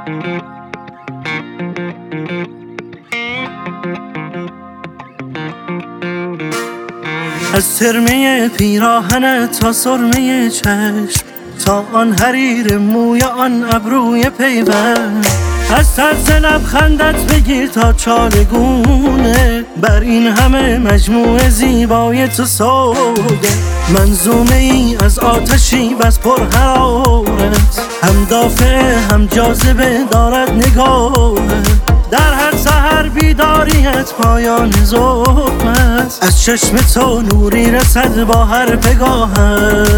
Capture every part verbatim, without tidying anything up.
از ترمه پیراهنت تا سرمه چشم، تا آن حریر موی آن ابروی پیوند، از طرز لبخندت بگیر تا چالگونه، بر این همه مجموعه زیبای تو سوده. منظومه ای از آتشی بس پر حرارت، هم دافع هم جاذبه دارد نگاهت. در هر سحر بیداریت پایان ظلم است، از چشم تو نوری رسد با هر پگاهت.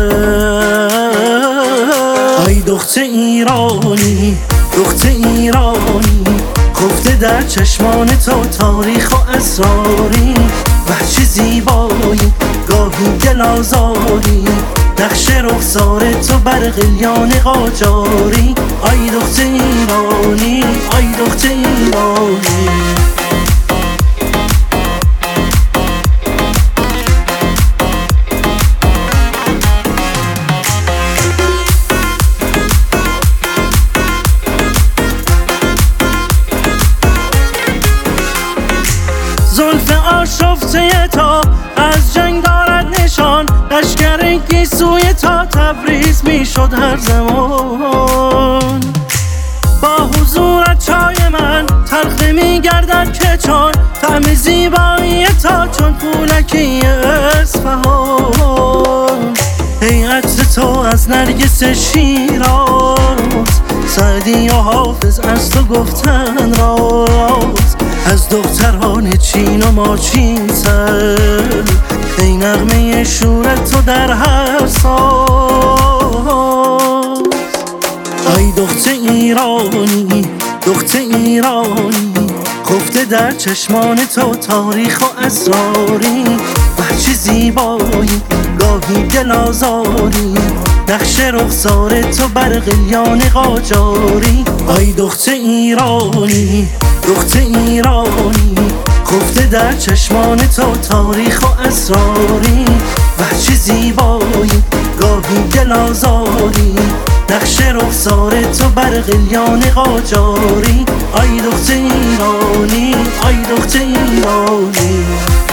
ای دختر ایرانی، دختر ایرانی، خفته در چشمان تو تاریخ و اسراری. وحشی زیبایی، گاهی گلازاری، نقش رخسار تو بر قلیان قاجاری. ای دختر ایرانی، ای دختر ایرانی. زلف آشفته تا از جنگ دارد نشان، لشکر گیسوی تا تبریز می شد هر زمان. با حضورت چای من تلخ نمی گردد که چون طعم زیبایی تا چون پولکی اصفهان. ای عطر تو از نرگس شیراز، سعدی و حافظ از تو گفتن راز. از دختران چین و ماچین سر، ای نغمه شورت تو در هر ساز. ای دختر ایرانی، دختر ایرانی، خفته در چشمان تو تاریخ و اسراری. وحشی زیبایی، گاهی گلازاری، نقش رخسار تو بر قلیان قاجاری. ای دختر ایرانی، دختر ایرانی، خفته در چشمان تو تاریخ و اسراری. وحشی زیبایی، گاهی گلازاری، نقش رخسار تو بر قلیان قاجاری. ای دختر ایرانی، ای دختر ایرانی.